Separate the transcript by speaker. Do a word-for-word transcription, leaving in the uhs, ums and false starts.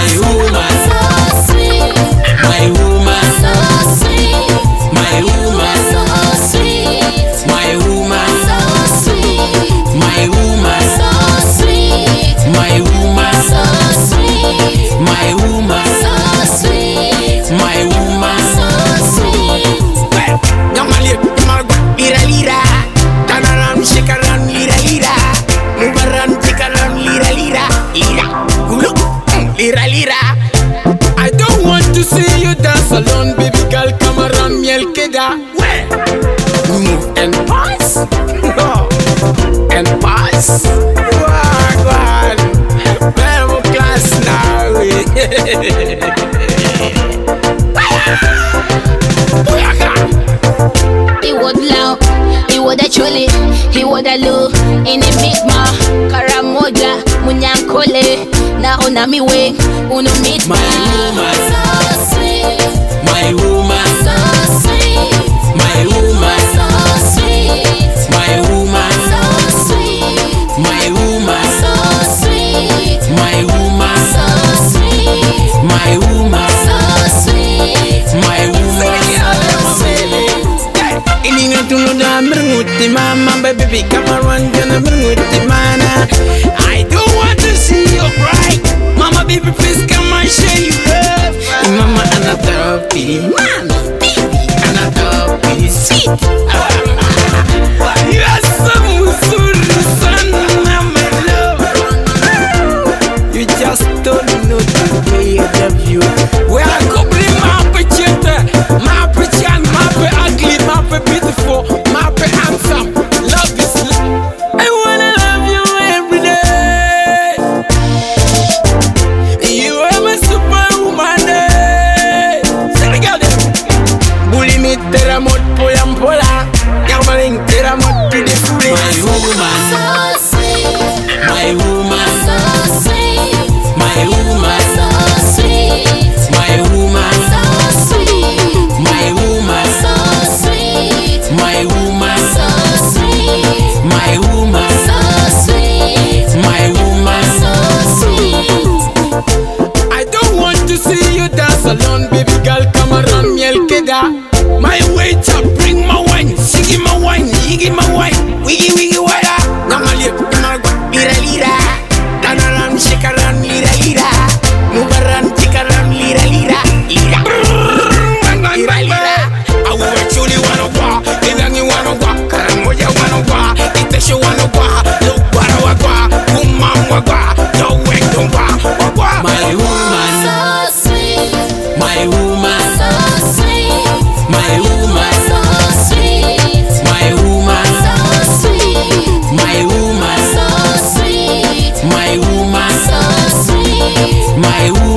Speaker 1: my woman,
Speaker 2: so sweet,
Speaker 1: my woman,
Speaker 2: so sweet,
Speaker 1: my woman,
Speaker 2: so sweet,
Speaker 1: my woman,
Speaker 2: so sweet,
Speaker 1: my woman,
Speaker 2: so sweet,
Speaker 1: my woman,
Speaker 2: so sweet,
Speaker 1: my woman,
Speaker 2: so sweet,
Speaker 1: my woman.
Speaker 2: so sweet.
Speaker 3: Young man, lira lira, turn around, shake around, lira lira, move around, shake around, lira lira, lira, look, lira lira. I don't want to see you dance alone, baby girl. Come around, miel queda. Move and pass, no, and pass. Wow, wow, very class now.
Speaker 2: He would loud, he would a chole, he would a low, in a big ma, Karamoja, Munyankole, na ona mi way, uno meet
Speaker 1: My woman,
Speaker 2: so sweet,
Speaker 1: my woman,
Speaker 2: so sweet,
Speaker 1: my woman,
Speaker 2: so sweet,
Speaker 1: my woman,
Speaker 2: so sweet,
Speaker 1: my woman,
Speaker 2: so sweet,
Speaker 1: my woman,
Speaker 2: so sweet,
Speaker 1: my woman,
Speaker 2: so sweet,
Speaker 1: my woman.
Speaker 3: Ini ngetuno da mermuti mama, baby come around, gonna mermuti mana. I don't want to see you cry, mama baby please come and show you love. Mama another baby, man, baby another baby, sweet. You are so musuru son, mama love. You just don't know the way I love you. Where I go bring my picture, my picture, my ugly, my beautiful, my handsome. Love is love. I wanna love you every day. You are my superwoman. eh. Say the girl there. Bully me teramot poyam pola. Yamaling teramot to the free.
Speaker 1: My woman,
Speaker 2: so sweet,
Speaker 1: my woman,
Speaker 2: so sweet,
Speaker 1: my woman,
Speaker 2: so sweet,
Speaker 1: my woman,
Speaker 2: so sweet,
Speaker 1: my woman,
Speaker 2: so sweet,
Speaker 1: my woman,
Speaker 2: so sweet,
Speaker 1: my woman,
Speaker 2: so sweet,
Speaker 1: my woman.
Speaker 2: so sweet.
Speaker 3: I don't want to see you dance alone, baby girl. Come around, miel queda. My waiter, bring my wine, sigi my wine, yigi my wine, wiggy wiggy wada. Namali, lira lira, turn around, shake around, lira lira, move around, shake around, lira lira, lira, lira lira. I will actually wanna go, Ilangi wanna go, Karamoja wanna go, Itesho wanna go, Lubara wagwa, Umam wagwa, no way don't go, wagwa.
Speaker 1: My woman,
Speaker 2: So sweet,
Speaker 1: my woman,
Speaker 2: so sweet,
Speaker 1: my woman,
Speaker 2: so sweet,
Speaker 1: my woman,
Speaker 2: so sweet,
Speaker 1: my woman,
Speaker 2: so sweet,
Speaker 1: my woman,
Speaker 2: so sweet,
Speaker 1: my woman.